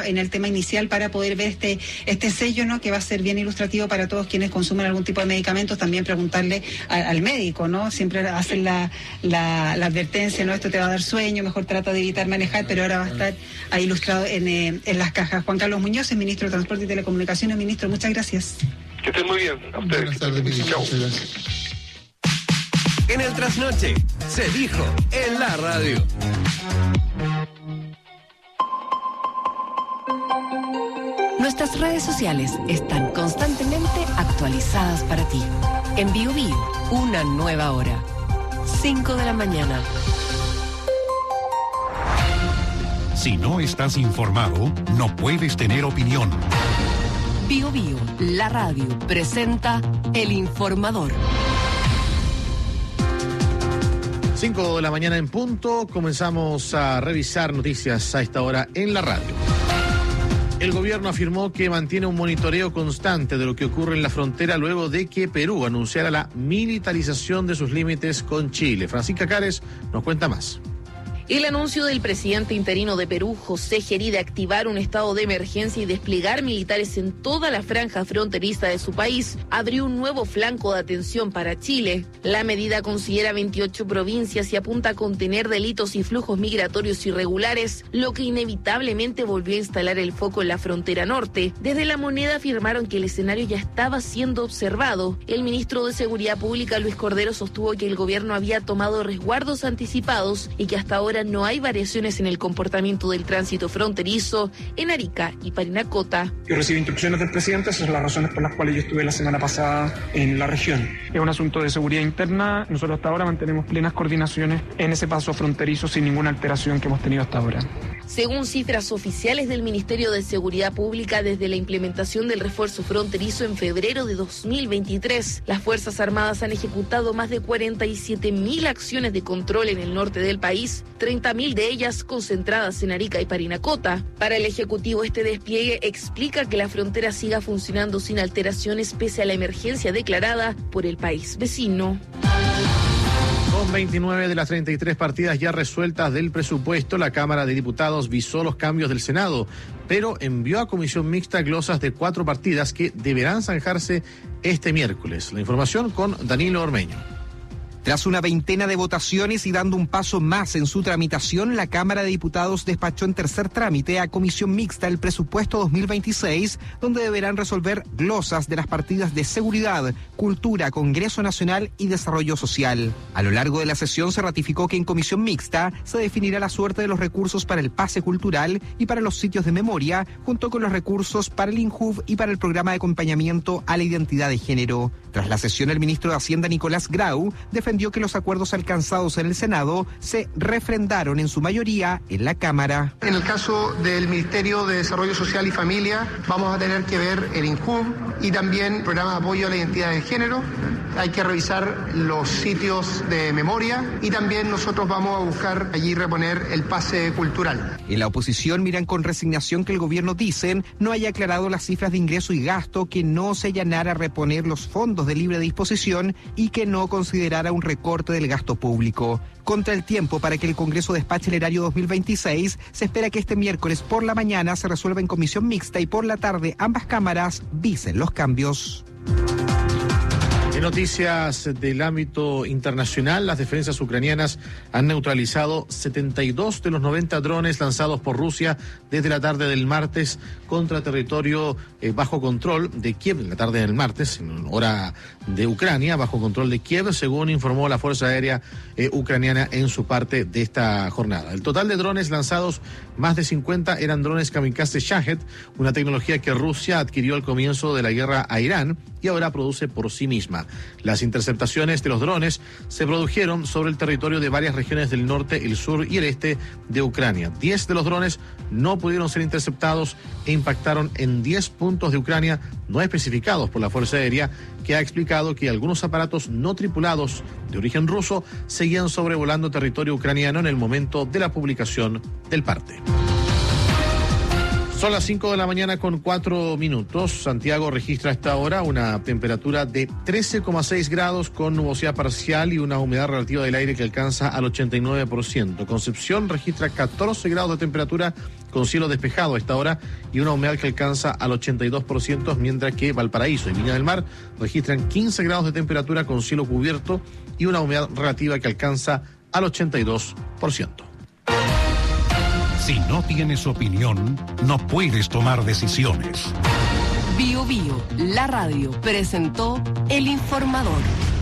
en el tema inicial para poder ver este sello, ¿no? Que va a ser bien ilustrativo para todos quienes consumen algún tipo de medicamentos. También preguntarle al médico, ¿no? Siempre hacen la advertencia, ¿no? Esto te va a dar sueño, mejor trata de evitar manejar, pero ahora va a estar ahí ilustrado en las cajas. Juan Carlos Muñoz, el ministro de Transporte y Telecomunicaciones. Ministro, muchas gracias. Que estén muy bien. A ustedes. Buenas tardes, ministro. Chao. En el Trasnoche se dijo en la radio. Nuestras redes sociales están constantemente actualizadas para ti. En BioBio, una nueva hora. 5 de la mañana. Si no estás informado, no puedes tener opinión. BioBio, la radio, presenta El Informador. 5 de la mañana en punto, comenzamos a revisar noticias a esta hora en la radio. El gobierno afirmó que mantiene un monitoreo constante de lo que ocurre en la frontera luego de que Perú anunciara la militarización de sus límites con Chile. Francisca Cares nos cuenta más. El anuncio del presidente interino de Perú, José Gerí, de activar un estado de emergencia y desplegar militares en toda la franja fronteriza de su país abrió un nuevo flanco de atención para Chile. La medida considera 28 provincias y apunta a contener delitos y flujos migratorios irregulares, lo que inevitablemente volvió a instalar el foco en la frontera norte. Desde La Moneda afirmaron que el escenario ya estaba siendo observado. El ministro de Seguridad Pública, Luis Cordero, sostuvo que el gobierno había tomado resguardos anticipados y que hasta ahora no hay variaciones en el comportamiento del tránsito fronterizo en Arica y Parinacota. Yo recibí instrucciones del presidente, esas son las razones por las cuales yo estuve la semana pasada en la región. Es un asunto de seguridad interna, nosotros hasta ahora mantenemos plenas coordinaciones en ese paso fronterizo sin ninguna alteración que hemos tenido hasta ahora. Según cifras oficiales del Ministerio de Seguridad Pública, desde la implementación del refuerzo fronterizo en febrero de 2023, las Fuerzas Armadas han ejecutado más de 47.000 acciones de control en el norte del país, 30.000 de ellas concentradas en Arica y Parinacota. Para el Ejecutivo, este despliegue explica que la frontera siga funcionando sin alteraciones pese a la emergencia declarada por el país vecino. Con 29 de las 33 partidas ya resueltas del presupuesto, la Cámara de Diputados visó los cambios del Senado, pero envió a comisión mixta glosas de 4 partidas que deberán zanjarse este miércoles. La información con Danilo Ormeño. Tras una veintena de votaciones y dando un paso más en su tramitación, la Cámara de Diputados despachó en tercer trámite a comisión mixta el presupuesto 2026, donde deberán resolver glosas de las partidas de seguridad, cultura, Congreso Nacional y desarrollo social. A lo largo de la sesión se ratificó que en comisión mixta se definirá la suerte de los recursos para el pase cultural y para los sitios de memoria, junto con los recursos para el INJUV y para el programa de acompañamiento a la identidad de género. Tras la sesión, el ministro de Hacienda, Nicolás Grau, defendió que los acuerdos alcanzados en el Senado se refrendaron en su mayoría en la Cámara. En el caso del Ministerio de Desarrollo Social y Familia, vamos a tener que ver el INJUV y también el programa de apoyo a la identidad de género. Hay que revisar los sitios de memoria y también nosotros vamos a buscar allí reponer el pase cultural. En la oposición miran con resignación que el gobierno, dicen, no haya aclarado las cifras de ingreso y gasto, que no se allanara a reponer los fondos de libre disposición y que no considerara un recorte del gasto público. Contra el tiempo para que el Congreso despache el erario 2026, se espera que este miércoles por la mañana se resuelva en comisión mixta y por la tarde ambas cámaras visen los cambios. En noticias del ámbito internacional, las defensas ucranianas han neutralizado 72 de los 90 drones lanzados por Rusia desde la tarde del martes contra territorio bajo control de Kiev, en la tarde del martes, en hora de Ucrania, bajo control de Kiev, según informó la Fuerza Aérea ucraniana en su parte de esta jornada. El total de drones lanzados, más de 50, eran drones kamikaze Shahed, una tecnología que Rusia adquirió al comienzo de la guerra a Irán y ahora produce por sí misma. Las interceptaciones de los drones se produjeron sobre el territorio de varias regiones del norte, el sur y el este de Ucrania. 10 de los drones no pudieron ser interceptados e impactaron en 10 puntos de Ucrania no especificados por la Fuerza Aérea, que ha explicado que algunos aparatos no tripulados de origen ruso seguían sobrevolando territorio ucraniano en el momento de la publicación del parte. Son las 5 de la mañana con 4 minutos. Santiago registra a esta hora una temperatura de 13,6 grados con nubosidad parcial y una humedad relativa del aire que alcanza al 89%. Concepción registra 14 grados de temperatura con cielo despejado a esta hora y una humedad que alcanza al 82%, mientras que Valparaíso y Viña del Mar registran 15 grados de temperatura con cielo cubierto y una humedad relativa que alcanza al 82%. Si no tienes opinión, no puedes tomar decisiones. Bio Bio, la radio, presentó El Informador.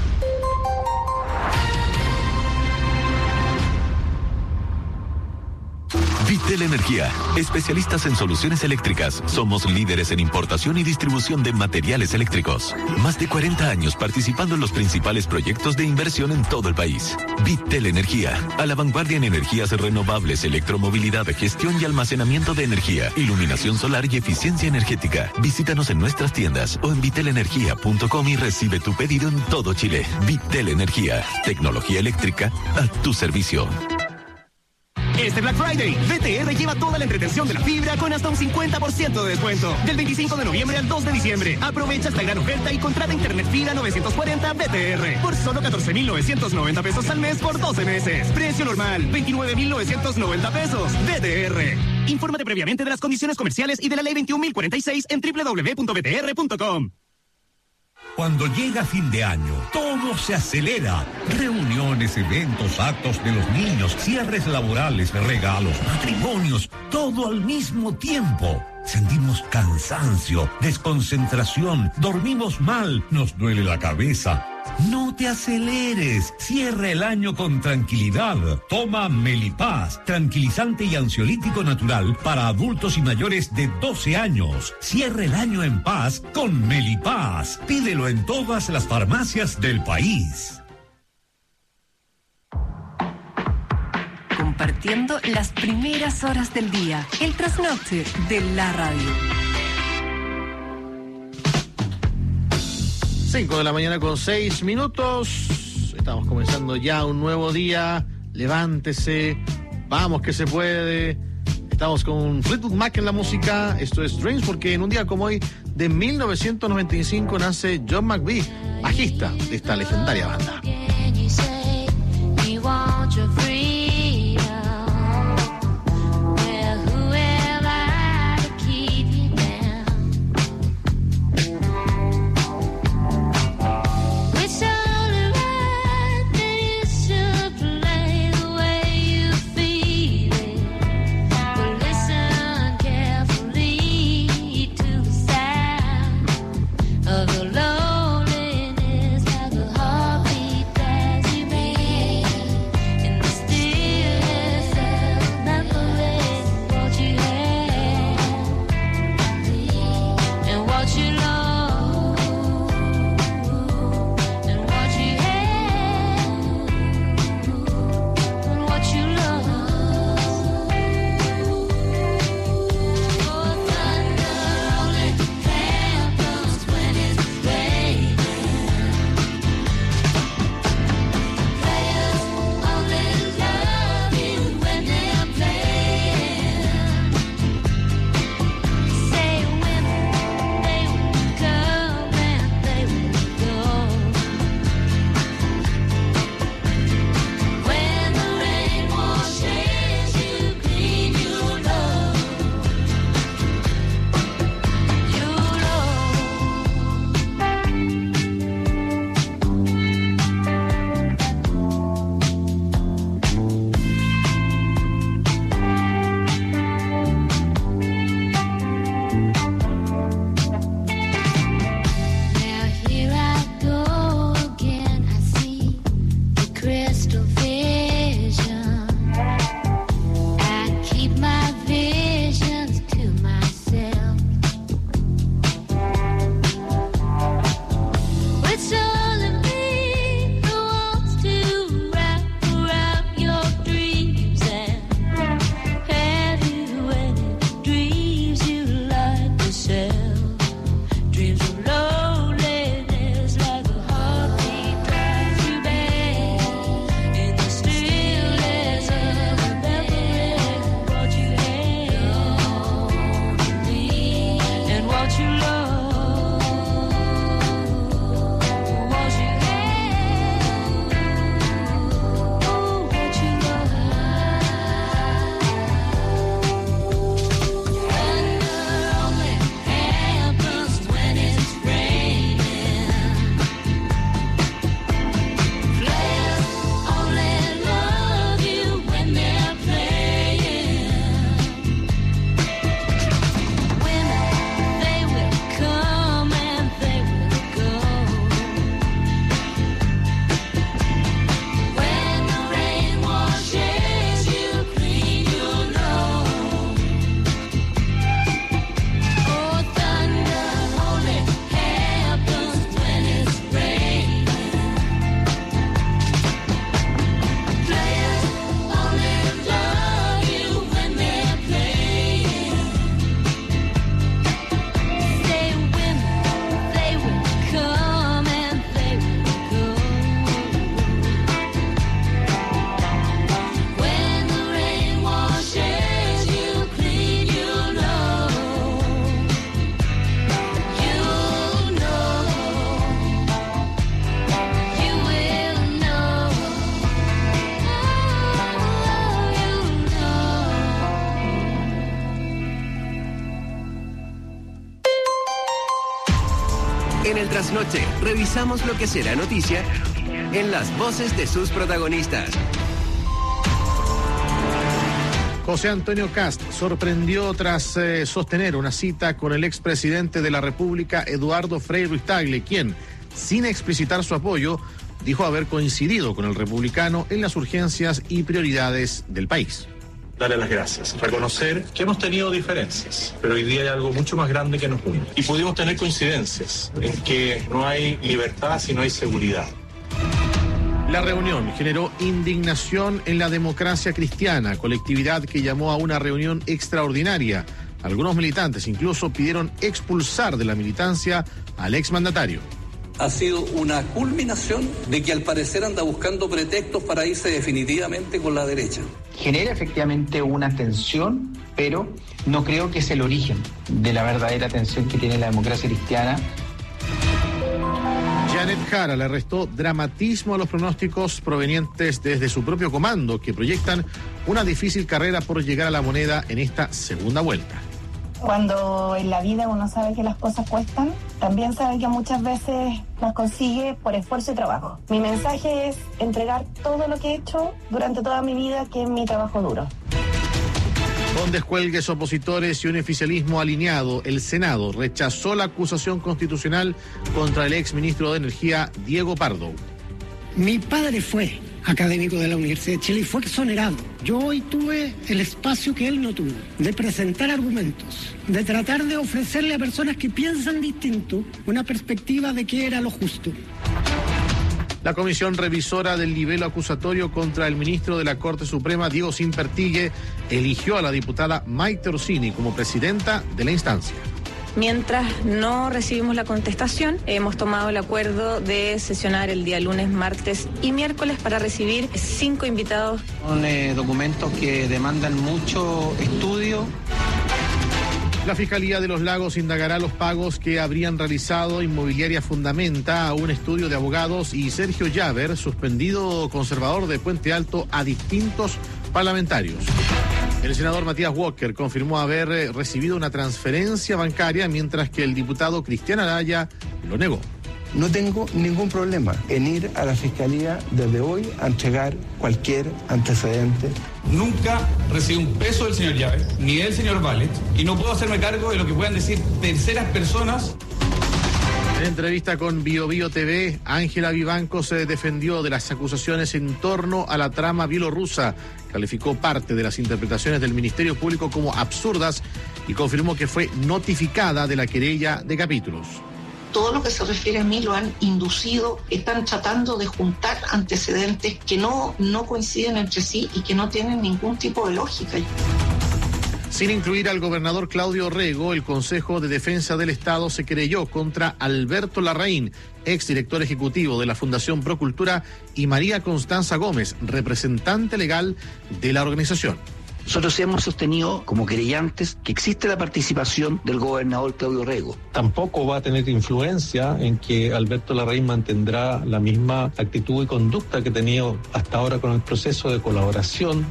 Vitel Energía, especialistas en soluciones eléctricas. Somos líderes en importación y distribución de materiales eléctricos. Más de 40 años participando en los principales proyectos de inversión en todo el país. Vitel Energía, a la vanguardia en energías renovables, electromovilidad, gestión y almacenamiento de energía, iluminación solar y eficiencia energética. Visítanos en nuestras tiendas o en vitelenergia.com y recibe tu pedido en todo Chile. Vitel Energía, tecnología eléctrica a tu servicio. Este Black Friday, VTR lleva toda la entretención de la fibra con hasta un 50% de descuento. Del 25 de noviembre al 2 de diciembre. Aprovecha esta gran oferta y contrata internet fibra 940 VTR por solo 14,990 pesos al mes por 12 meses. Precio normal, 29,990 pesos. VTR. Infórmate previamente de las condiciones comerciales y de la ley 21.046 en www.vtr.com. Cuando llega fin de año, todo se acelera. Reuniones, eventos, actos de los niños, cierres laborales, regalos, matrimonios, todo al mismo tiempo. Sentimos cansancio, desconcentración, dormimos mal, nos duele la cabeza. No te aceleres, cierra el año con tranquilidad. Toma Melipaz, tranquilizante y ansiolítico natural para adultos y mayores de 12 años. Cierra el año en paz con Melipaz. Pídelo en todas las farmacias del país. Compartiendo las primeras horas del día, el trasnoche de la radio. 5 de la mañana con 6 minutos. Estamos comenzando ya un nuevo día. Levántese. Vamos que se puede. Estamos con Fleetwood Mac en la música. Esto es Dreams, porque en un día como hoy de 1995 nace John McVie, bajista de esta legendaria banda. Of the loneliness, like a heartbeat En el Trasnoche, revisamos lo que será noticia en las voces de sus protagonistas. José Antonio Kast sorprendió tras sostener una cita con el expresidente de la República, Eduardo Frei Ruiz-Tagle, quien, sin explicitar su apoyo, dijo haber coincidido con el republicano en las urgencias y prioridades del país. Darle las gracias, reconocer que hemos tenido diferencias, pero hoy día hay algo mucho más grande que nos une. Y pudimos tener coincidencias en que no hay libertad si no hay seguridad. La reunión generó indignación en la Democracia Cristiana, colectividad que llamó a una reunión extraordinaria. Algunos militantes incluso pidieron expulsar de la militancia al exmandatario. Ha sido una culminación de que al parecer anda buscando pretextos para irse definitivamente con la derecha. Genera efectivamente una tensión, pero no creo que es el origen de la verdadera tensión que tiene la democracia cristiana. Janet Jara le restó dramatismo a los pronósticos provenientes desde su propio comando, que proyectan una difícil carrera por llegar a la moneda en esta segunda vuelta. Cuando en la vida uno sabe que las cosas cuestan, también sabe que muchas veces las consigue por esfuerzo y trabajo. Mi mensaje es entregar todo lo que he hecho durante toda mi vida, que es mi trabajo duro. Con descuelgues opositores y un oficialismo alineado, el Senado rechazó la acusación constitucional contra el exministro de Energía, Diego Pardo. Mi padre fue académico de la Universidad de Chile y fue exonerado. Yo hoy tuve el espacio que él no tuvo, de presentar argumentos, de tratar de ofrecerle a personas que piensan distinto una perspectiva de qué era lo justo. La comisión revisora del libelo acusatorio contra el ministro de la Corte Suprema, Diego Simpertigue, eligió a la diputada Maite Orsini como presidenta de la instancia. Mientras no recibimos la contestación, hemos tomado el acuerdo de sesionar el día lunes, martes y miércoles para recibir 5 invitados. Son documentos que demandan mucho estudio. La Fiscalía de los Lagos indagará los pagos que habrían realizado Inmobiliaria Fundamenta a un estudio de abogados y Sergio Llaver, suspendido conservador de Puente Alto, a distintos parlamentarios. El senador Matías Walker confirmó haber recibido una transferencia bancaria, mientras que el diputado Cristian Araya lo negó. No tengo ningún problema en ir a la Fiscalía desde hoy a entregar cualquier antecedente. Nunca recibí un peso del señor Llaver, ni del señor Vallet, y no puedo hacerme cargo de lo que puedan decir terceras personas. En entrevista con Bio Bio TV, Ángela Vivanco se defendió de las acusaciones en torno a la trama bielorrusa, calificó parte de las interpretaciones del Ministerio Público como absurdas y confirmó que fue notificada de la querella de capítulos. Todo lo que se refiere a mí lo han inducido, están tratando de juntar antecedentes que no coinciden entre sí y que no tienen ningún tipo de lógica. Sin incluir al gobernador Claudio Rego, el Consejo de Defensa del Estado se querelló contra Alberto Larraín, exdirector ejecutivo de la Fundación Procultura, y María Constanza Gómez, representante legal de la organización. Nosotros hemos sostenido como querellantes que existe la participación del gobernador Claudio Rego. Tampoco va a tener influencia en que Alberto Larraín mantendrá la misma actitud y conducta que ha tenido hasta ahora con el proceso de colaboración.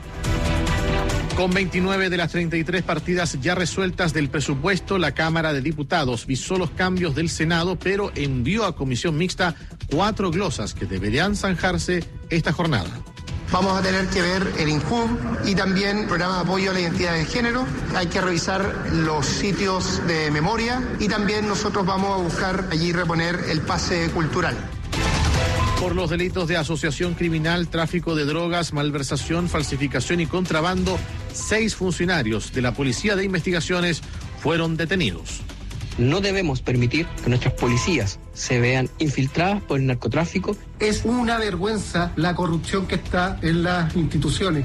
Con 29 de las 33 partidas ya resueltas del presupuesto, la Cámara de Diputados visó los cambios del Senado, pero envió a comisión mixta 4 glosas que deberían zanjarse esta jornada. Vamos a tener que ver el INJUM y también el programa de apoyo a la identidad de género. Hay que revisar los sitios de memoria y también nosotros vamos a buscar allí reponer el pase cultural. Por los delitos de asociación criminal, tráfico de drogas, malversación, falsificación y contrabando, 6 funcionarios de la Policía de Investigaciones fueron detenidos. No debemos permitir que nuestras policías se vean infiltradas por el narcotráfico. Es una vergüenza la corrupción que está en las instituciones.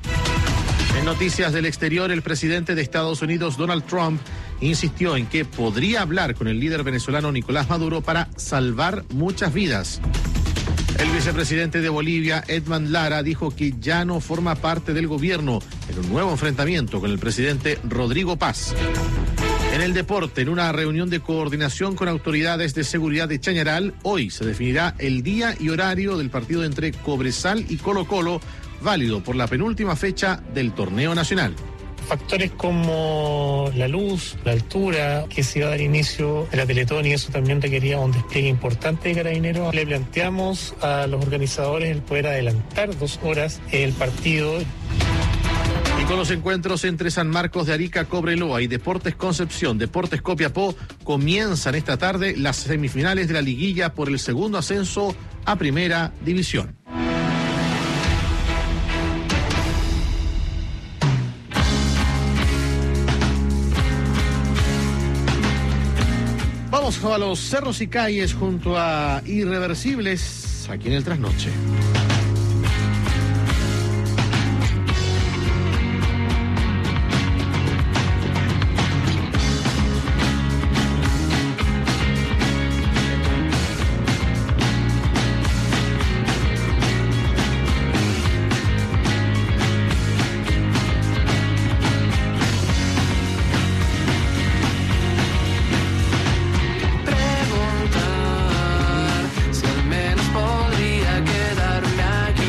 En noticias del exterior, el presidente de Estados Unidos, Donald Trump, insistió en que podría hablar con el líder venezolano Nicolás Maduro para salvar muchas vidas. El vicepresidente de Bolivia, Edmond Lara, dijo que ya no forma parte del gobierno en un nuevo enfrentamiento con el presidente Rodrigo Paz. En el deporte, en una reunión de coordinación con autoridades de seguridad de Chañaral, hoy se definirá el día y horario del partido entre Cobresal y Colo-Colo, válido por la penúltima fecha del torneo nacional. factores como la luz, la altura, que se iba a dar inicio a la Teletón, y eso también requería un despliegue importante de Carabineros. Le planteamos a los organizadores el poder adelantar 2 horas el partido. Y con los encuentros entre San Marcos de Arica, Cobreloa y Deportes Concepción, Deportes Copiapó, comienzan esta tarde las semifinales de la liguilla por el segundo ascenso a Primera División. Vamos a los cerros y calles junto a Irreversibles, aquí en el Trasnoche. Si al menos podría quedarme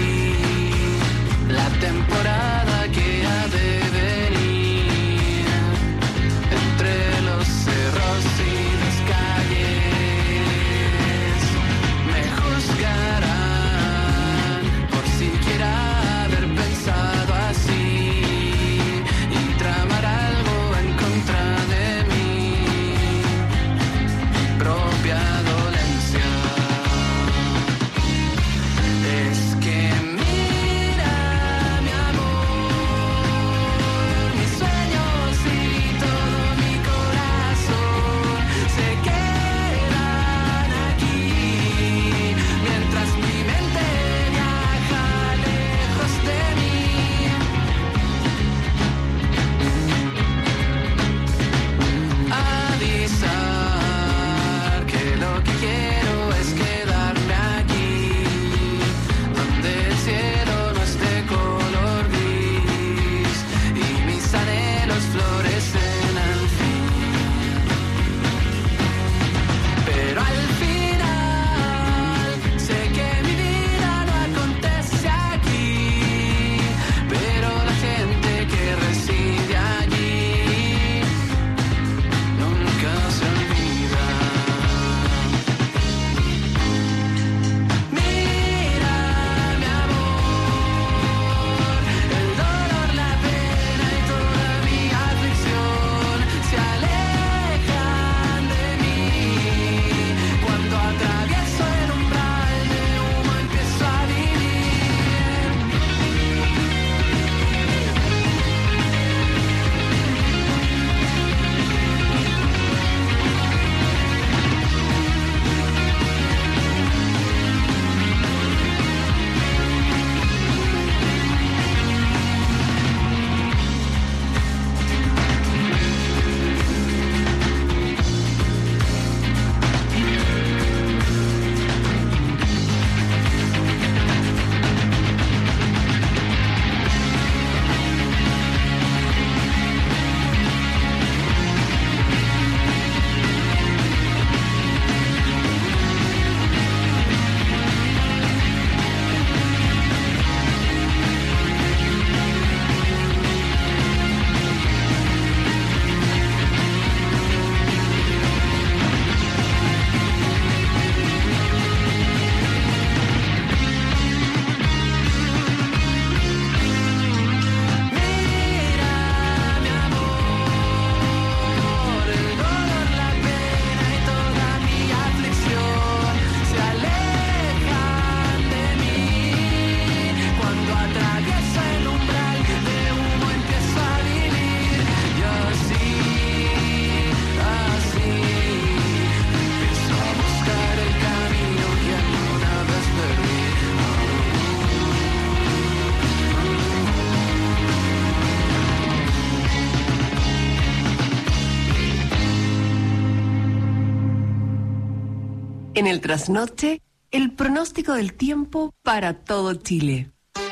En el Trasnoche, el pronóstico del tiempo para todo Chile.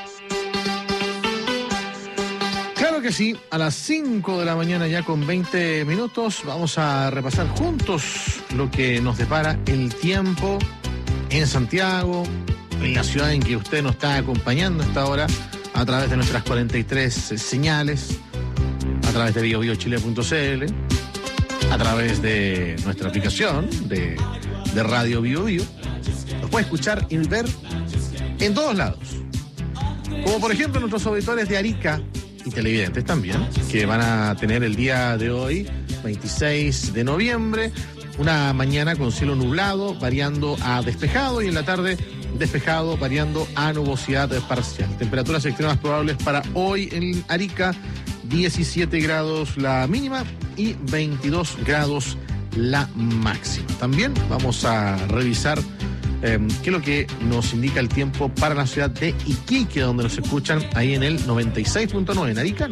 Claro que sí, a las 5 de la mañana ya con 20 minutos vamos a repasar juntos lo que nos depara el tiempo en Santiago, en la ciudad en que usted nos está acompañando hasta ahora a través de nuestras 43 señales, a través de biobiochile.cl, a través de nuestra aplicación de Radio Bio Bio. Nos puede escuchar y ver en todos lados. Como por ejemplo nuestros auditores de Arica y televidentes también, que van a tener el día de hoy, 26 de noviembre, una mañana con cielo nublado, variando a despejado, y en la tarde despejado, variando a nubosidad parcial. Temperaturas extremas probables para hoy en Arica, 17 grados la mínima y 22 grados la máxima. También vamos a revisar qué es lo que nos indica el tiempo para la ciudad de Iquique, donde nos escuchan ahí en el 96.9, en Arica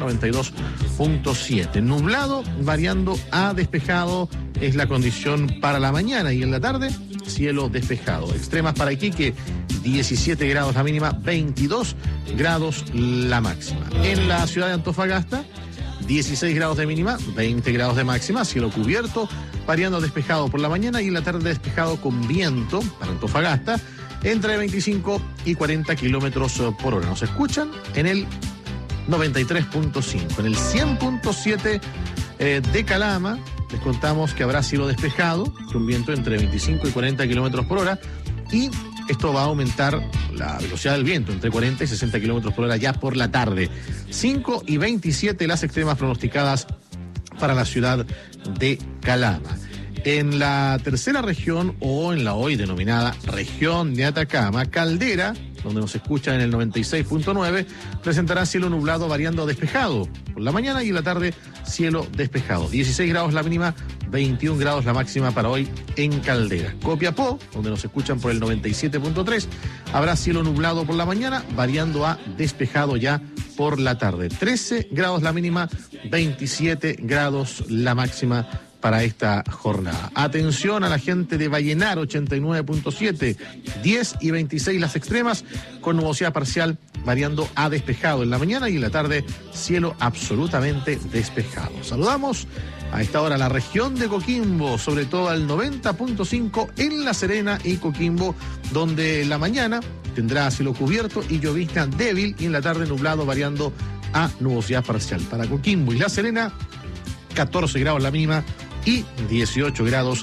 92.7. Nublado, variando a despejado es la condición para la mañana, y en la tarde cielo despejado. Extremas para Iquique, 17 grados la mínima, 22 grados la máxima. En la ciudad de Antofagasta, 16 grados de mínima, 20 grados de máxima, cielo cubierto, variando despejado por la mañana, y en la tarde despejado con viento para Antofagasta entre 25 y 40 kilómetros por hora. Nos escuchan en el 93.5. En el 100.7 de Calama les contamos que habrá cielo despejado con viento entre 25 y 40 kilómetros por hora, y esto va a aumentar la velocidad del viento entre 40 y 60 kilómetros por hora ya por la tarde. 5 y 27 las extremas pronosticadas para la ciudad de Calama. En la tercera región, o en la hoy denominada región de Atacama, Caldera, donde nos escuchan en el 96.9, presentará cielo nublado variando a despejado por la mañana, y en la tarde cielo despejado. 16 grados la mínima, 21 grados la máxima para hoy en Caldera. Copiapó, donde nos escuchan por el 97.3, habrá cielo nublado por la mañana, variando a despejado ya por la tarde. 13 grados la mínima, 27 grados la máxima para esta jornada. Atención a la gente de Vallenar, 89.7, 10 y 26 las extremas, con nubosidad parcial variando a despejado en la mañana, y en la tarde cielo absolutamente despejado. Saludamos a esta hora la región de Coquimbo, sobre todo al 90.5 en La Serena y Coquimbo, donde la mañana tendrá cielo cubierto y llovizna débil, y en la tarde nublado variando a nubosidad parcial. Para Coquimbo y La Serena, 14 grados la mínima y 18 grados,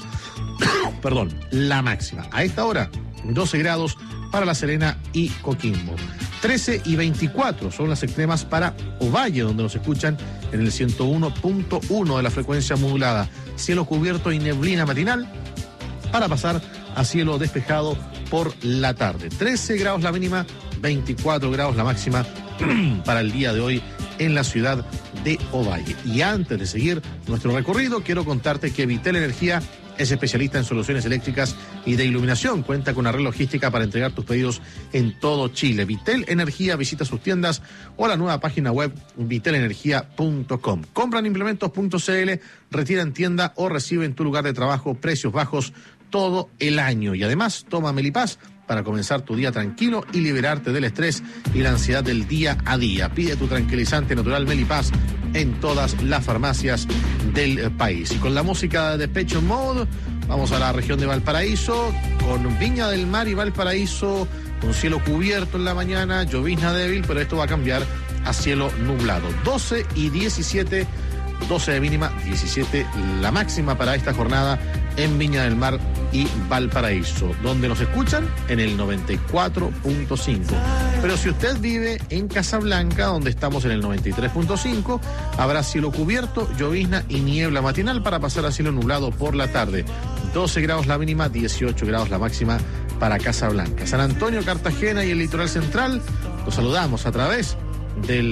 la máxima. A esta hora, 12 grados para La Serena y Coquimbo. 13 y 24 son las extremas para Ovalle, donde nos escuchan en el 101.1 de la frecuencia modulada. Cielo cubierto y neblina matinal para pasar a cielo despejado por la tarde. 13 grados la mínima, 24 grados la máxima para el día de hoy en la ciudad de Ovalle. Y antes de seguir nuestro recorrido, quiero contarte que Vitel Energía es especialista en soluciones eléctricas y de iluminación. Cuenta con una red logística para entregar tus pedidos en todo Chile. Vitel Energía, visita sus tiendas o la nueva página web vitelenergia.com. Compra en implementos.cl, retira en tienda o recibe en tu lugar de trabajo precios bajos todo el año. Y además, toma Melipaz para comenzar tu día tranquilo y liberarte del estrés y la ansiedad del día a día. Pide tu tranquilizante natural Melipaz en todas las farmacias del país. Y con la música de Depeche Mode, vamos a la región de Valparaíso, con Viña del Mar y Valparaíso, con cielo cubierto en la mañana, llovizna débil, pero esto va a cambiar a cielo nublado. 12 y 17, 12 de mínima, 17 la máxima para esta jornada en Viña del Mar y Valparaíso, donde nos escuchan en el 94.5. Pero si usted vive en Casablanca, donde estamos en el 93.5, habrá cielo cubierto, llovizna y niebla matinal para pasar a cielo nublado por la tarde. 12 grados la mínima, 18 grados la máxima para Casablanca. San Antonio, Cartagena y el litoral central, los saludamos a través del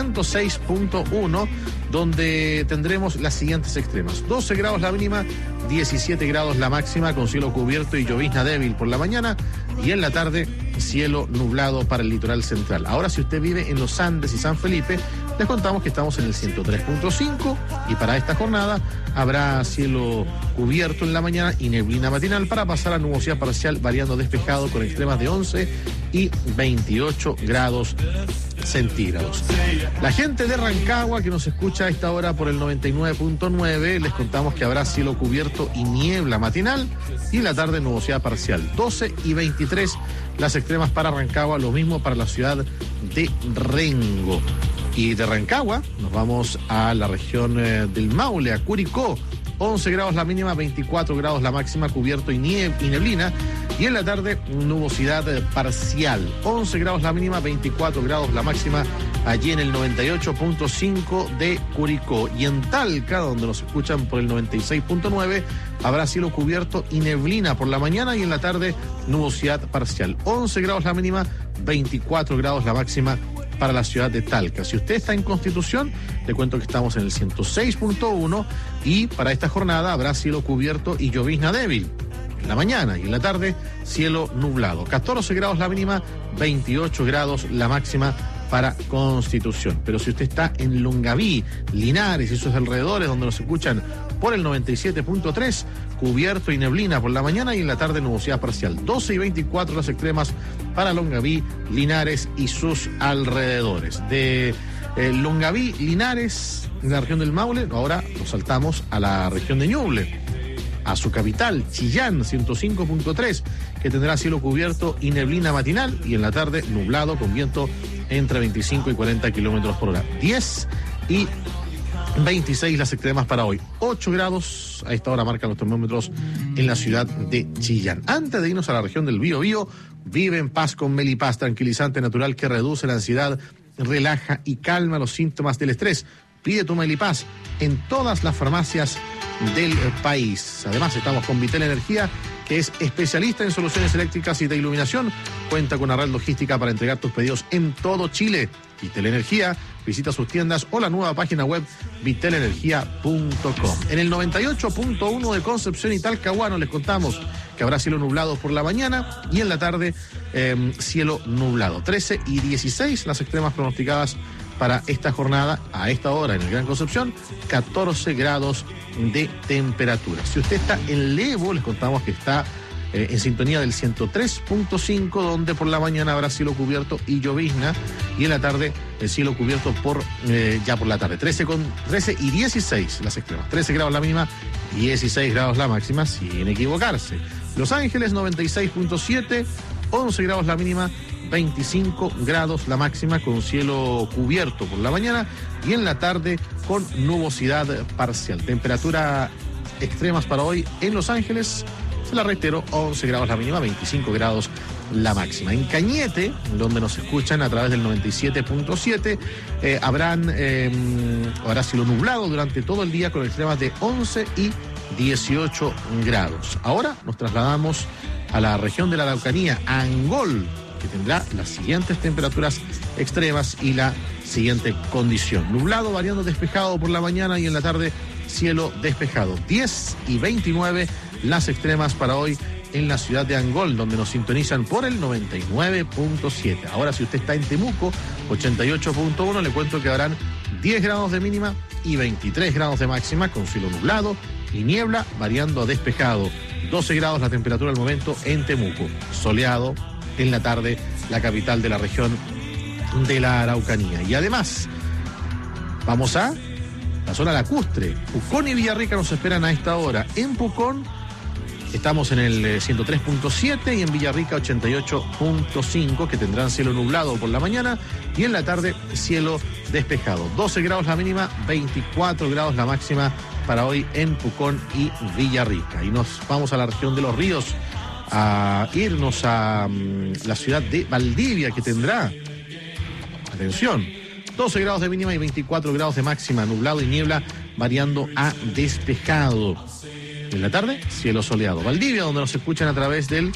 106.1, donde tendremos las siguientes extremas: 12 grados la mínima, 17 grados la máxima, con cielo cubierto y llovizna débil por la mañana, y en la tarde cielo nublado para el litoral central. Ahora, si usted vive en los Andes y San Felipe, les contamos que estamos en el 103.5, y para esta jornada habrá cielo cubierto en la mañana y neblina matinal para pasar a nubosidad parcial variando despejado, con extremas de 11 y 28 grados centígrados. La gente de Rancagua que nos escucha a esta hora por el 99.9, les contamos que habrá cielo cubierto y niebla matinal, y en la tarde nubosidad parcial. 12 y 23 las extremas para Rancagua, lo mismo para la ciudad de Rengo. Y de Rancagua nos vamos a la región del Maule, a Curicó. 11 grados la mínima, 24 grados la máxima, cubierto y neblina. Y en la tarde, nubosidad parcial. 11 grados la mínima, 24 grados la máxima, allí en el 98.5 de Curicó. Y en Talca, donde nos escuchan por el 96.9, habrá cielo cubierto y neblina por la mañana y en la tarde, nubosidad parcial. 11 grados la mínima, 24 grados la máxima para la ciudad de Talca. Si usted está en Constitución, le cuento que estamos en el 106.1 y para esta jornada habrá cielo cubierto y llovizna débil en la mañana y en la tarde cielo nublado. 14 grados la mínima, 28 grados la máxima para Constitución. Pero si usted está en Longaví, Linares y sus alrededores, donde nos escuchan por el 97.3, cubierto y neblina por la mañana y en la tarde nubosidad parcial. 12 y 24 las extremas para Longaví, Linares y sus alrededores. De Longaví, Linares, en la región del Maule, ahora nos saltamos a la región de Ñuble, a su capital, Chillán, 105.3, que tendrá cielo cubierto y neblina matinal y en la tarde nublado con viento entre 25 y 40 kilómetros por hora. 10 y 26 las extremas para hoy. 8 grados a esta hora marcan los termómetros en la ciudad de Chillán. Antes de irnos a la región del Biobío, vive en paz con Melipaz, tranquilizante natural que reduce la ansiedad, relaja y calma los síntomas del estrés. Pide tu Melipaz en todas las farmacias del país. Además, estamos con Vitel Energía, que es especialista en soluciones eléctricas y de iluminación. Cuenta con una red logística para entregar tus pedidos en todo Chile. Vitel Energía, visita sus tiendas o la nueva página web vitelenergia.com. En el 98.1 de Concepción y Talcahuano les contamos que habrá cielo nublado por la mañana y en la tarde cielo nublado. 13 y 16 las extremas pronosticadas para esta jornada. A esta hora en el Gran Concepción, 14 grados de temperatura. Si usted está en Levo, les contamos que está en sintonía del 103.5, donde por la mañana habrá cielo cubierto y llovizna, y en la tarde el cielo cubierto ya por la tarde. 13 y 16 las extremas. 13 grados la mínima, 16 grados la máxima, sin equivocarse. Los Ángeles, 96.7, 11 grados la mínima, 25 grados la máxima, con cielo cubierto por la mañana y en la tarde con nubosidad parcial. Temperatura extremas para hoy en Los Ángeles, se la reitero, 11 grados la mínima, 25 grados la máxima. En Cañete, donde nos escuchan a través del 97.7, habrá cielo nublado durante todo el día con extremas de 11 y 18 grados. Ahora nos trasladamos a la región de la Araucanía, a Angol, que tendrá las siguientes temperaturas extremas y la siguiente condición. Nublado, variando despejado por la mañana y en la tarde cielo despejado. 10 y 29 las extremas para hoy en la ciudad de Angol, donde nos sintonizan por el 99.7. Ahora, si usted está en Temuco, 88.1, le cuento que habrán 10 grados de mínima y 23 grados de máxima, con cielo nublado y niebla, variando a despejado. 12 grados la temperatura al momento en Temuco. Soleado en la tarde, la capital de la región de la Araucanía. Y además, vamos a la zona lacustre. Pucón y Villarrica nos esperan a esta hora. En Pucón estamos en el 103.7 y en Villarrica 88.5, que tendrán cielo nublado por la mañana y en la tarde cielo despejado. 12 grados la mínima, 24 grados la máxima para hoy en Pucón y Villarrica. Y nos vamos a la región de Los Ríos, a irnos a la ciudad de Valdivia, que tendrá, atención, 12 grados de mínima y 24 grados de máxima, nublado y niebla, variando a despejado. En la tarde, cielo soleado. Valdivia, donde nos escuchan a través del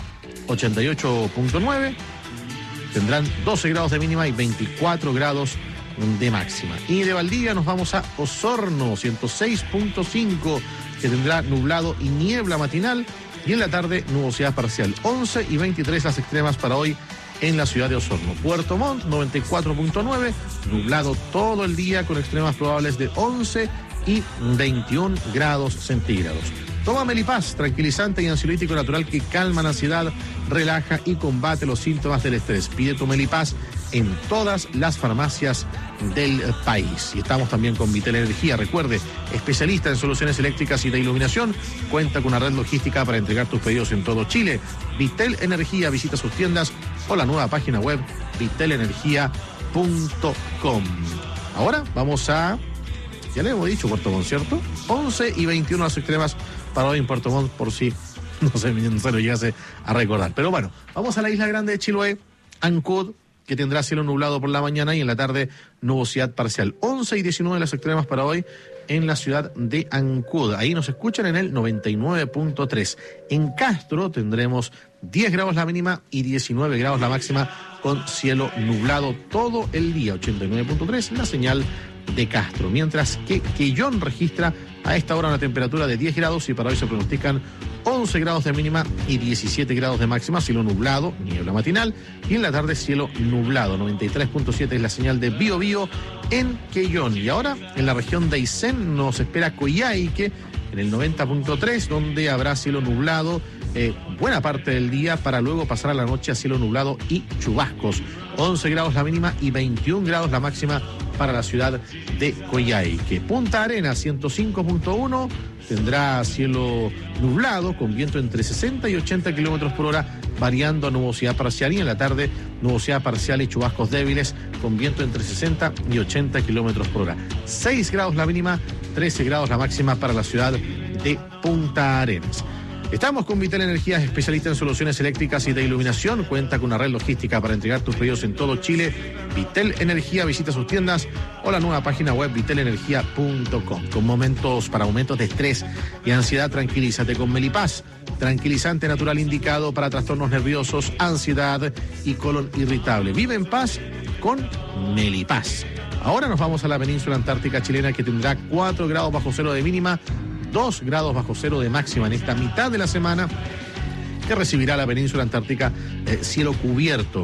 88.9, tendrán 12 grados de mínima y 24 grados de máxima. Y de Valdivia nos vamos a Osorno, 106.5, que tendrá nublado y niebla matinal, y en la tarde nubosidad parcial. 11 y 23 las extremas para hoy en la ciudad de Osorno. Puerto Montt, 94.9, nublado todo el día con extremas probables de 11 y 21 grados centígrados. Toma Melipaz, tranquilizante y ansiolítico natural que calma la ansiedad, relaja y combate los síntomas del estrés. Pide tu Melipaz en todas las farmacias del país. Y estamos también con Vitel Energía. Recuerde, especialista en soluciones eléctricas y de iluminación, cuenta con una red logística para entregar tus pedidos en todo Chile. Vitel Energía, visita sus tiendas o la nueva página web vitelenergia.com. Ahora vamos a, ya le hemos dicho, Puerto Montt, ¿cierto? 11 y 21 las extremas para hoy en Puerto Montt, por si no se lo llegase a recordar. Pero bueno, vamos a la Isla Grande de Chiloé, Ancud, que tendrá cielo nublado por la mañana y en la tarde nubosidad parcial. 11 y 19 las extremas para hoy en la ciudad de Ancud. Ahí nos escuchan en el 99.3. En Castro tendremos 10 grados la mínima y 19 grados la máxima con cielo nublado todo el día. 89.3 la señal de Castro. Mientras que Quellón registra a esta hora una temperatura de 10 grados y para hoy se pronostican 11 grados de mínima y 17 grados de máxima, cielo nublado, niebla matinal, y en la tarde cielo nublado. 93.7 es la señal de Bío Bío en Quellón. Y ahora en la región de Aysén nos espera Coyhaique en el 90.3, donde habrá cielo nublado buena parte del día para luego pasar a la noche a cielo nublado y chubascos. 11 grados la mínima y 21 grados la máxima para la ciudad de Coyhaique. Punta Arenas 105.1 tendrá cielo nublado con viento entre 60 y 80 kilómetros por hora, variando a nubosidad parcial, y en la tarde nubosidad parcial y chubascos débiles con viento entre 60 y 80 kilómetros por hora. 6 grados la mínima, 13 grados la máxima para la ciudad de Punta Arenas. Estamos con Vitel Energía, especialista en soluciones eléctricas y de iluminación. Cuenta con una red logística para entregar tus pedidos en todo Chile. Vitel Energía, visita sus tiendas o la nueva página web vitelenergia.com. Con momentos para aumentos de estrés y ansiedad, tranquilízate con Melipaz. Tranquilizante natural indicado para trastornos nerviosos, ansiedad y colon irritable. Vive en paz con Melipaz. Ahora nos vamos a la península antártica chilena, que tendrá 4 grados bajo cero de mínima, 2 grados bajo cero de máxima en esta mitad de la semana, que recibirá la península antártica cielo cubierto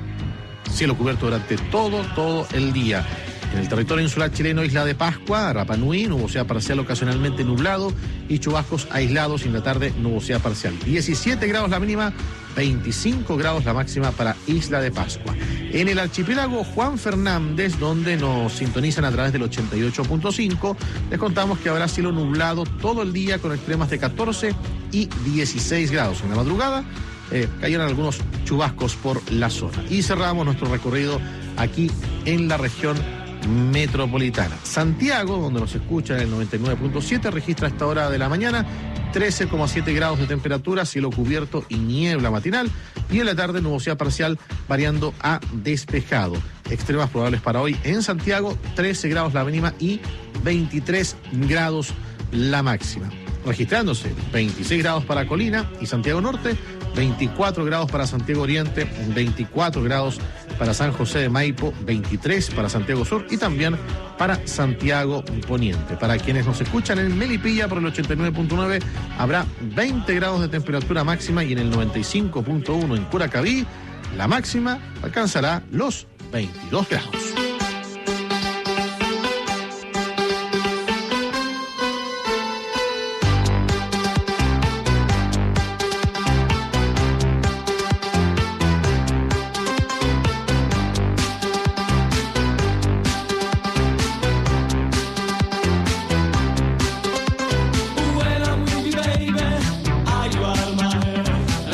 durante todo el día. En el territorio insular chileno, Isla de Pascua, Rapa Nui, nubosidad parcial ocasionalmente nublado y chubascos aislados, y en la tarde nubosidad parcial. 17 grados la mínima, 25 grados la máxima para Isla de Pascua. En el archipiélago Juan Fernández, donde nos sintonizan a través del 88.5, les contamos que habrá cielo nublado todo el día con extremas de 14 y 16 grados. En la madrugada cayeron algunos chubascos por la zona. Y cerramos nuestro recorrido aquí en la región metropolitana. Santiago, donde nos escuchan en el 99.7, registra a esta hora de la mañana 13,7 grados de temperatura, cielo cubierto y niebla matinal, y en la tarde nubosidad parcial variando a despejado. Extremas probables para hoy en Santiago, 13 grados la mínima y 23 grados la máxima. Registrándose 26 grados para Colina y Santiago Norte, 24 grados para Santiago Oriente, 24 grados para San José de Maipo, 23 para Santiago Sur y también para Santiago Poniente. Para quienes nos escuchan en Melipilla por el 89.9, habrá 20 grados de temperatura máxima, y en el 95.1 en Curacaví la máxima alcanzará los 22 grados.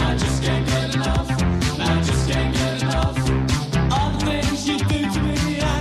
I just can't get enough. All the things you do to me,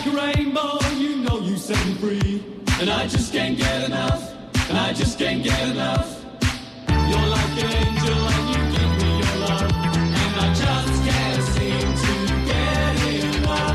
like a rainbow, you know you set me free. And I just can't get enough, and I just can't get enough. You're like an angel and you give me your love, and I just can't seem to get enough.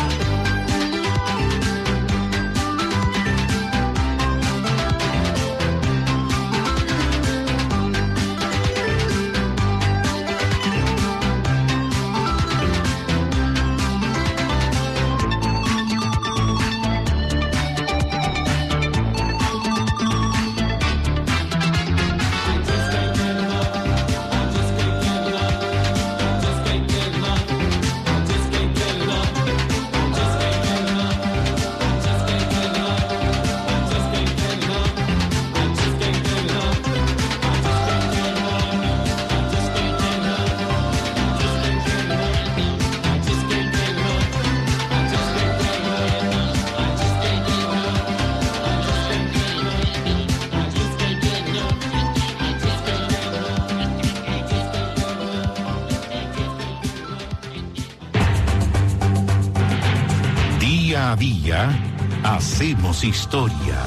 Día a día, hacemos historia.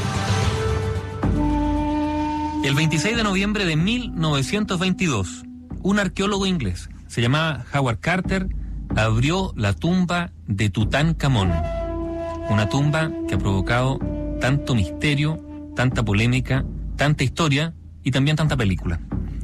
El 26 de noviembre de 1922, un arqueólogo inglés, se llamaba Howard Carter, abrió la tumba de Tutankamón. Una tumba que ha provocado tanto misterio, tanta polémica, tanta historia y también tanta película.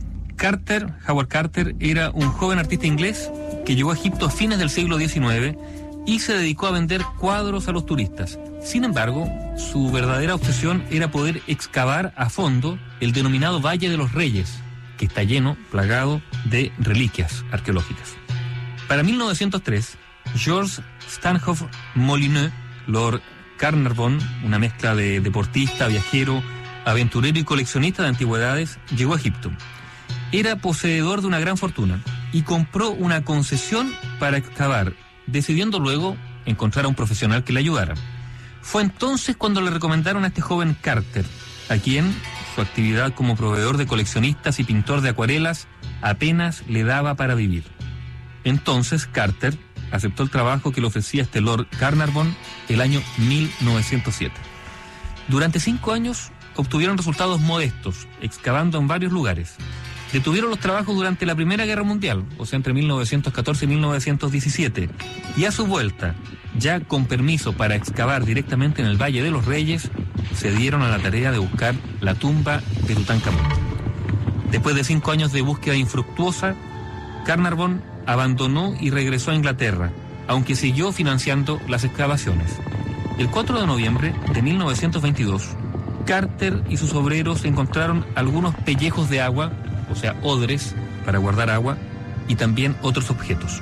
Howard Carter, era un joven artista inglés que llegó a Egipto a fines del siglo XIX y se dedicó a vender cuadros a los turistas. Sin embargo, su verdadera obsesión era poder excavar a fondo el denominado Valle de los Reyes, que está lleno, plagado de reliquias arqueológicas. Para 1903, George Stanhope Molyneux, Lord Carnarvon, una mezcla de deportista, viajero, aventurero y coleccionista de antigüedades, llegó a Egipto. Era poseedor de una gran fortuna y compró una concesión para excavar, decidiendo luego encontrar a un profesional que le ayudara. Fue entonces cuando le recomendaron a este joven Carter, a quien su actividad como proveedor de coleccionistas y pintor de acuarelas apenas le daba para vivir. Entonces Carter aceptó el trabajo que le ofrecía este Lord Carnarvon el año 1907. Durante 5 años obtuvieron resultados modestos, excavando en varios lugares. Detuvieron los trabajos durante la Primera Guerra Mundial, o sea, entre 1914 y 1917, y a su vuelta, ya con permiso para excavar directamente en el Valle de los Reyes, se dieron a la tarea de buscar la tumba de Tutankamón. Después de 5 años de búsqueda infructuosa, Carnarvon abandonó y regresó a Inglaterra, aunque siguió financiando las excavaciones. El 4 de noviembre de 1922, Carter y sus obreros encontraron algunos pellejos de agua, o sea, odres para guardar agua, y también otros objetos.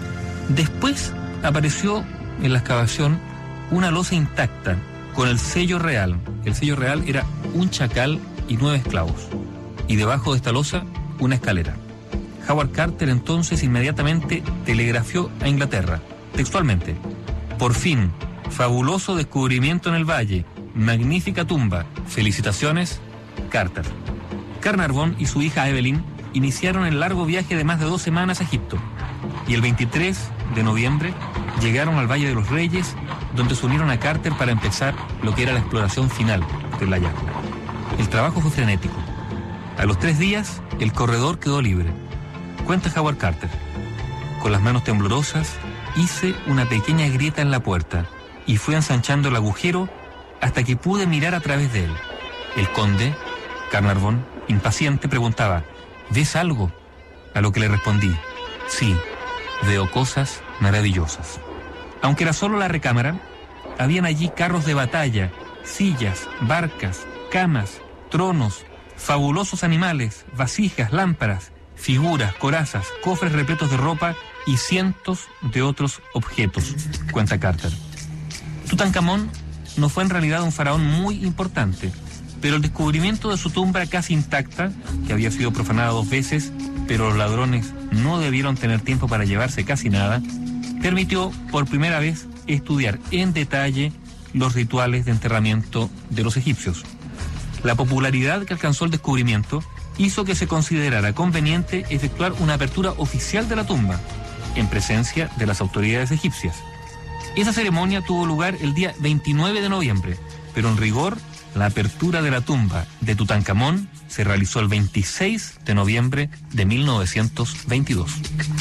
Después apareció en la excavación una losa intacta con el sello real. El sello real era un chacal y 9 esclavos. Y debajo de esta losa, una escalera. Howard Carter entonces inmediatamente telegrafió a Inglaterra, textualmente: por fin, fabuloso descubrimiento en el valle, magnífica tumba, felicitaciones, Carter. Carnarvon y su hija Evelyn iniciaron el largo viaje de más de 2 semanas a Egipto, y el 23 de noviembre llegaron al Valle de los Reyes, donde se unieron a Carter para empezar lo que era la exploración final del hallazgo. El trabajo fue frenético. A los 3 días, el corredor quedó libre. Cuenta Howard Carter: con las manos temblorosas, hice una pequeña grieta en la puerta y fui ensanchando el agujero hasta que pude mirar a través de él. El conde, Carnarvon, impaciente, preguntaba: ¿ves algo? A lo que le respondí: sí, veo cosas maravillosas. Aunque era solo la recámara, habían allí carros de batalla, sillas, barcas, camas, tronos, fabulosos animales, vasijas, lámparas, figuras, corazas, cofres repletos de ropa y cientos de otros objetos, cuenta Carter. Tutankamón no fue en realidad un faraón muy importante, pero el descubrimiento de su tumba casi intacta, que había sido profanada 2 veces, pero los ladrones no debieron tener tiempo para llevarse casi nada, permitió por primera vez estudiar en detalle los rituales de enterramiento de los egipcios. La popularidad que alcanzó el descubrimiento hizo que se considerara conveniente efectuar una apertura oficial de la tumba, en presencia de las autoridades egipcias. Esa ceremonia tuvo lugar el día 29 de noviembre, pero en rigor, la apertura de la tumba de Tutankamón se realizó el 26 de noviembre de 1922.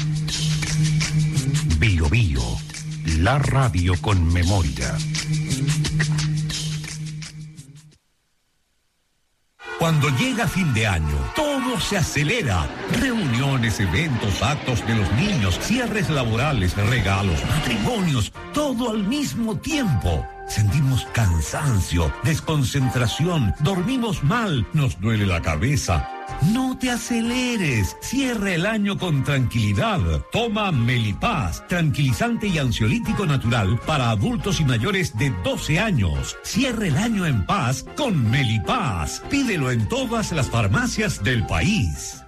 Bio Bio, la radio con memoria. Cuando llega fin de año, todo se acelera. Reuniones, eventos, actos de los niños, cierres laborales, regalos, matrimonios, todo al mismo tiempo. Sentimos cansancio, desconcentración, dormimos mal, nos duele la cabeza. No te aceleres, cierra el año con tranquilidad. Toma Melipaz, tranquilizante y ansiolítico natural para adultos y mayores de 12 años. Cierra el año en paz con Melipaz. Pídelo en todas las farmacias del país.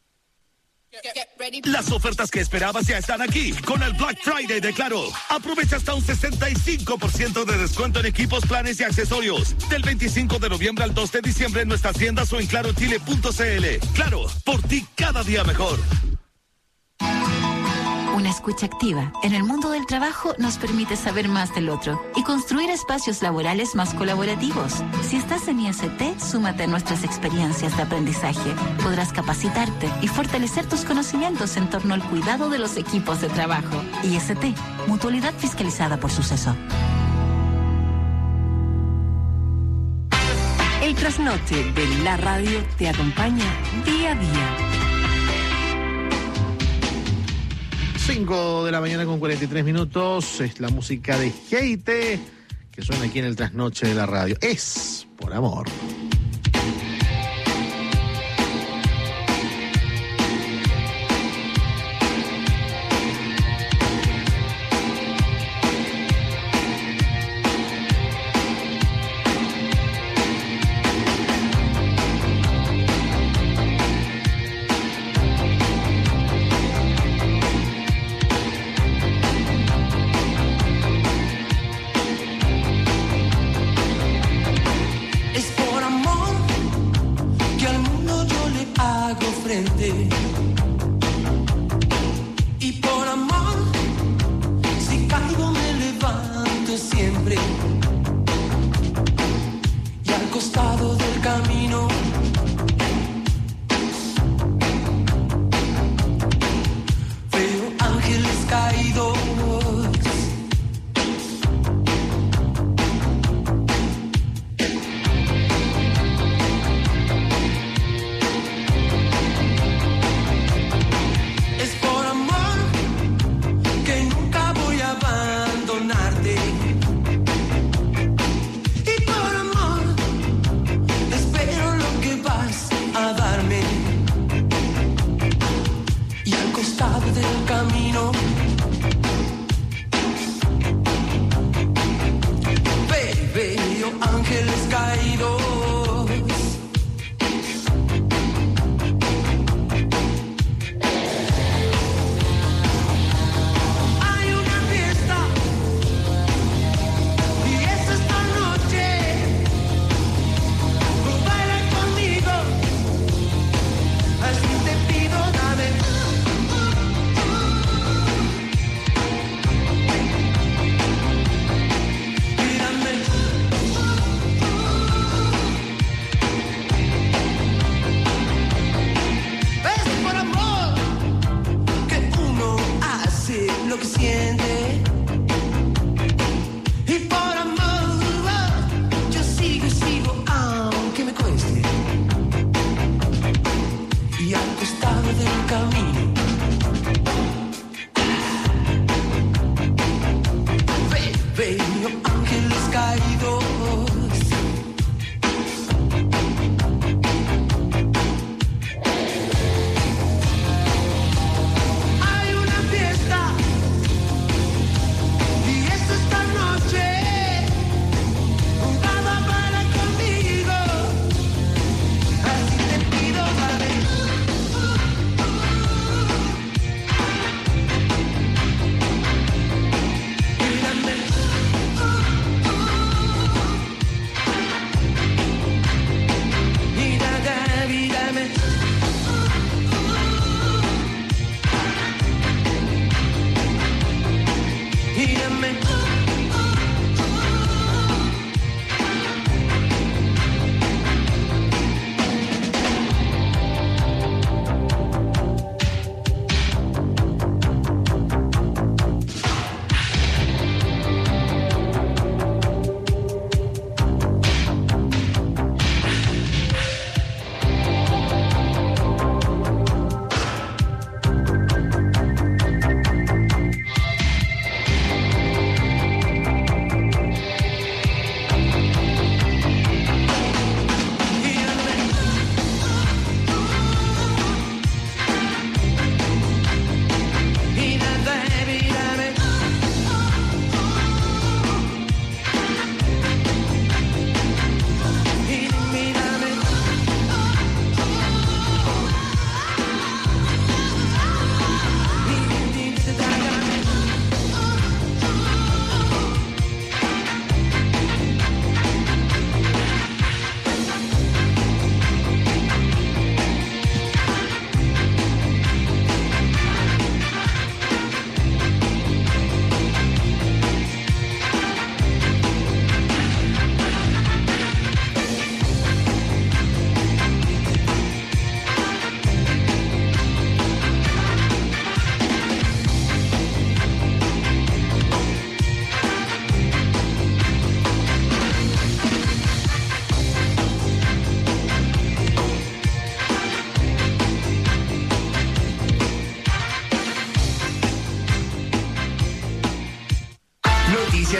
Las ofertas que esperabas ya están aquí con el Black Friday de Claro. Aprovecha hasta un 65% de descuento en equipos, planes y accesorios. Del 25 de noviembre al 2 de diciembre en nuestras tiendas o en clarochile.cl. Claro, por ti cada día mejor. Una escucha activa en el mundo del trabajo nos permite saber más del otro y construir espacios laborales más colaborativos. Si estás en IST, súmate a nuestras experiencias de aprendizaje. Podrás capacitarte y fortalecer tus conocimientos en torno al cuidado de los equipos de trabajo. IST, Mutualidad Fiscalizada por Suceso. El trasnoche de la radio te acompaña día a día. 5 de la mañana con 43 minutos. Es la música de Heite que suena aquí en el trasnoche de la radio. Es por amor. Y por amor, si caigo me levanto siempre. Y al costado del camino veo ángeles caídos.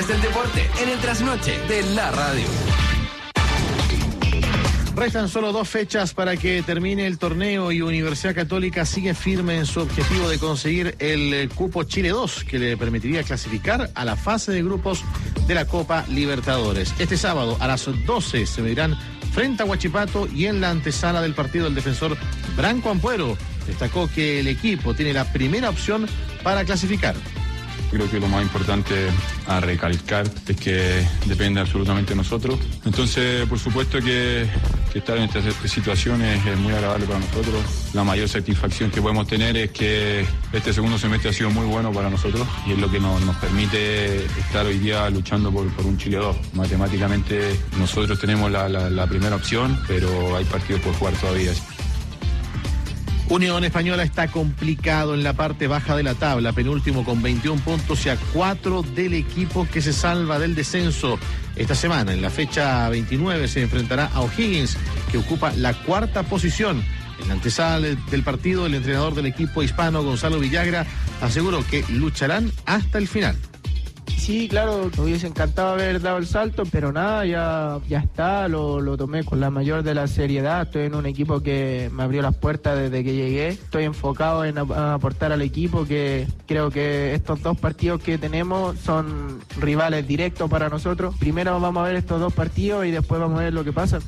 mejores del deporte en el trasnoche de la radio. Restan solo 2 fechas para que termine el torneo y Universidad Católica sigue firme en su objetivo de conseguir el cupo Chile 2, que le permitiría clasificar a la fase de grupos de la Copa Libertadores. Este sábado a las 12 se medirán frente a Huachipato y en la antesala del partido el defensor Branco Ampuero destacó que el equipo tiene la primera opción para clasificar. Creo que lo más importante a recalcar es que depende absolutamente de nosotros. Entonces, por supuesto que estar en estas situaciones es muy agradable para nosotros. La mayor satisfacción que podemos tener es que este segundo semestre ha sido muy bueno para nosotros y es lo que nos permite estar hoy día luchando por un Chile 2. Matemáticamente nosotros tenemos la primera opción, pero hay partidos por jugar todavía. Unión Española está complicado en la parte baja de la tabla, penúltimo con 21 puntos y a 4 del equipo que se salva del descenso. Esta semana, en la fecha 29, se enfrentará a O'Higgins, que ocupa la 4ª posición. En la antesala del partido, el entrenador del equipo hispano, Gonzalo Villagra, aseguró que lucharán hasta el final. Sí, claro, me hubiese encantado haber dado el salto, pero nada, ya está, lo tomé con la mayor de la seriedad. Estoy en un equipo que me abrió las puertas desde que llegué. Estoy enfocado en aportar al equipo, que creo que estos 2 partidos que tenemos son rivales directos para nosotros. Primero vamos a ver estos 2 partidos y después vamos a ver lo que pasa.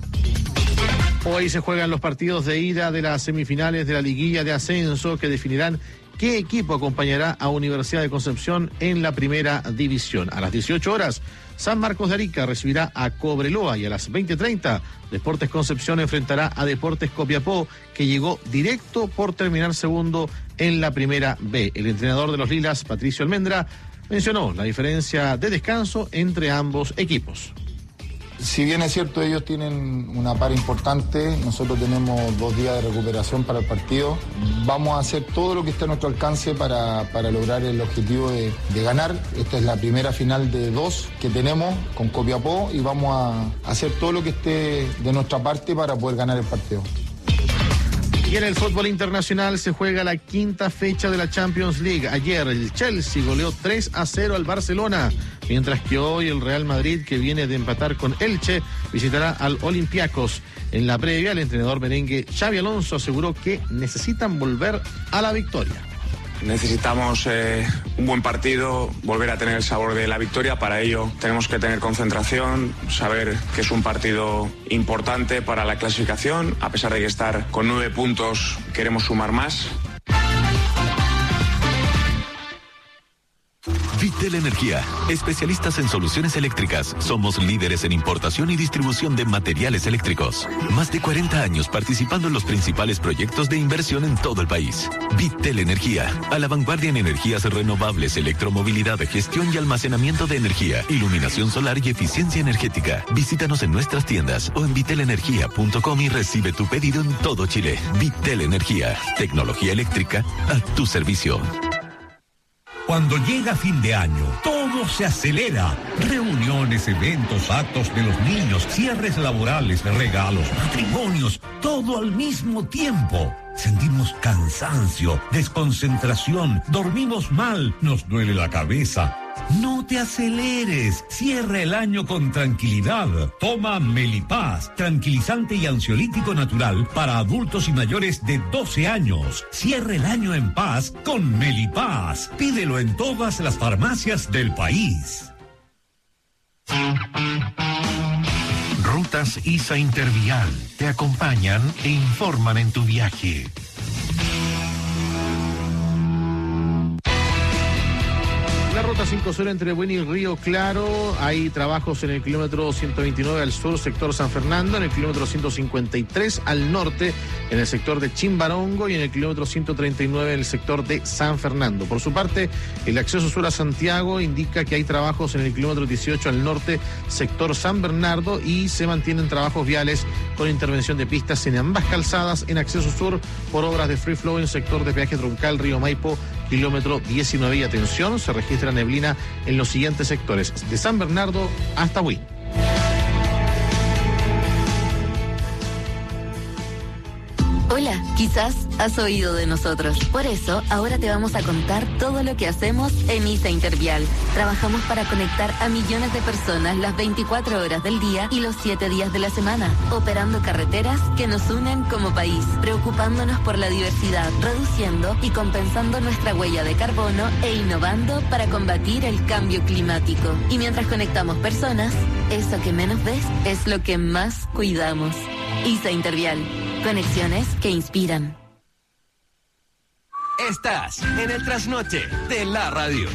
Hoy se juegan los partidos de ida de las semifinales de la liguilla de ascenso que definirán qué equipo acompañará a Universidad de Concepción en la primera división. A las 18 horas, San Marcos de Arica recibirá a Cobreloa y a las 20:30, Deportes Concepción enfrentará a Deportes Copiapó, que llegó directo por terminar segundo en la primera B. El entrenador de los Lilas, Patricio Almendra, mencionó la diferencia de descanso entre ambos equipos. Si bien es cierto, ellos tienen una par importante, nosotros tenemos 2 días de recuperación para el partido. Vamos a hacer todo lo que esté a nuestro alcance para lograr el objetivo de ganar. Esta es la primera final de 2 que tenemos con Copiapó y vamos a hacer todo lo que esté de nuestra parte para poder ganar el partido. Y en el fútbol internacional se juega la 5ª fecha de la Champions League. Ayer el Chelsea goleó 3-0 al Barcelona, mientras que hoy el Real Madrid, que viene de empatar con Elche, visitará al Olympiacos. En la previa, el entrenador merengue Xabi Alonso aseguró que necesitan volver a la victoria. Necesitamos un buen partido, volver a tener el sabor de la victoria. Para ello tenemos que tener concentración, saber que es un partido importante para la clasificación. A pesar de que estar con 9 puntos, queremos sumar más. Vitel Energía, especialistas en soluciones eléctricas. Somos líderes en importación y distribución de materiales eléctricos. Más de 40 años participando en los principales proyectos de inversión en todo el país. Vitel Energía, a la vanguardia en energías renovables, electromovilidad, gestión y almacenamiento de energía, iluminación solar y eficiencia energética. Visítanos en nuestras tiendas o en vitelenergia.com y recibe tu pedido en todo Chile. Vitel Energía, tecnología eléctrica a tu servicio. Cuando llega fin de año, todo se acelera. Reuniones, eventos, actos de los niños, cierres laborales, regalos, matrimonios, todo al mismo tiempo. Sentimos cansancio, desconcentración, dormimos mal, nos duele la cabeza. No te aceleres, cierra el año con tranquilidad. Toma Melipaz, tranquilizante y ansiolítico natural para adultos y mayores de 12 años. Cierra el año en paz con Melipaz. Pídelo en todas las farmacias del país. Rutas ISA Intervial te acompañan e informan en tu viaje. La ruta 50 entre Buin y Río Claro, hay trabajos en el kilómetro 129 al sur, sector San Fernando, en el kilómetro 153 al norte, en el sector de Chimbarongo y en el kilómetro 139 en el sector de San Fernando. Por su parte, el acceso sur a Santiago indica que hay trabajos en el kilómetro 18 al norte, sector San Bernardo, y se mantienen trabajos viales con intervención de pistas en ambas calzadas en acceso sur por obras de free flow en sector de peaje troncal Río Maipo, kilómetro 19. Y atención, se registra neblina en los siguientes sectores, de San Bernardo hasta Buin. Hola, quizás has oído de nosotros. Por eso, ahora te vamos a contar todo lo que hacemos en ISA Intervial. Trabajamos para conectar a millones de personas las 24 horas del día y los 7 días de la semana, operando carreteras que nos unen como país, preocupándonos por la diversidad, reduciendo y compensando nuestra huella de carbono e innovando para combatir el cambio climático. Y mientras conectamos personas, eso que menos ves es lo que más cuidamos. ISA Intervial. Conexiones que inspiran. Estás en el trasnoche de la radio.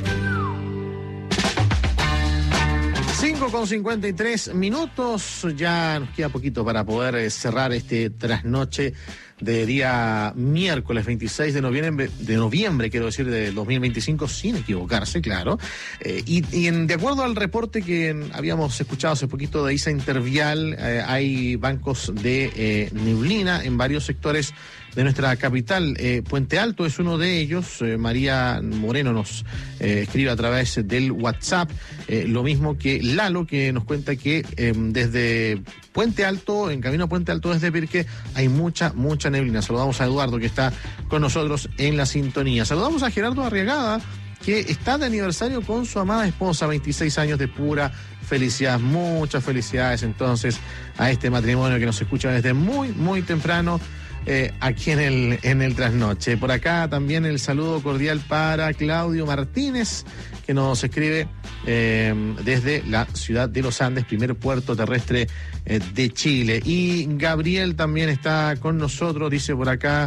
5:53. Ya nos queda poquito para poder cerrar este trasnoche de día miércoles 26 de noviembre, quiero decir, de 2025, sin equivocarse, claro. De acuerdo al reporte que habíamos escuchado hace poquito de ISA Intervial, hay bancos de neblina en varios sectores de nuestra capital. Puente Alto es uno de ellos. María Moreno nos escribe a través del WhatsApp, lo mismo que Lalo, que nos cuenta que desde Puente Alto, en camino a Puente Alto desde Pirque, hay mucha neblina. Saludamos a Eduardo, que está con nosotros en la sintonía. Saludamos a Gerardo Arriagada, que está de aniversario con su amada esposa, 26 años de pura felicidad. Muchas felicidades entonces a este matrimonio que nos escucha desde muy temprano aquí en el trasnoche. Por acá también el saludo cordial para Claudio Martínez, que nos escribe desde la ciudad de Los Andes, primer puerto terrestre de Chile. Y Gabriel también está con nosotros, dice por acá,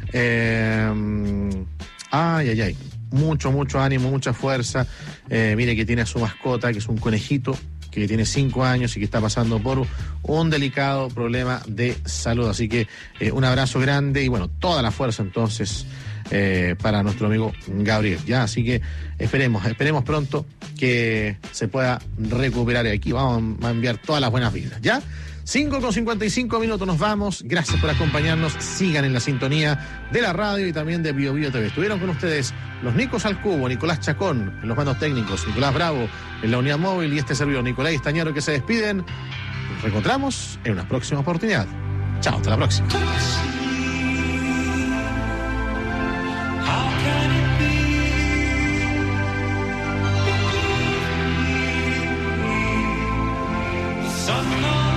mucho ánimo, mucha fuerza. Mire que tiene a su mascota, que es un conejito, que tiene 5 años y que está pasando por un delicado problema de salud. Así que un abrazo grande y bueno, toda la fuerza entonces para nuestro amigo Gabriel, ¿ya? Así que esperemos pronto que se pueda recuperar. Y aquí vamos a enviar todas las buenas vibras, ¿ya? 5:55 nos vamos. Gracias por acompañarnos. Sigan en la sintonía de la radio y también de Bio Bio TV. Estuvieron con ustedes los Nicos al Cubo, Nicolás Chacón en los mandos técnicos, Nicolás Bravo en la unidad móvil y este servidor Nicolás Estañaro, que se despiden. Nos reencontramos en una próxima oportunidad. Chao, hasta la próxima. Sun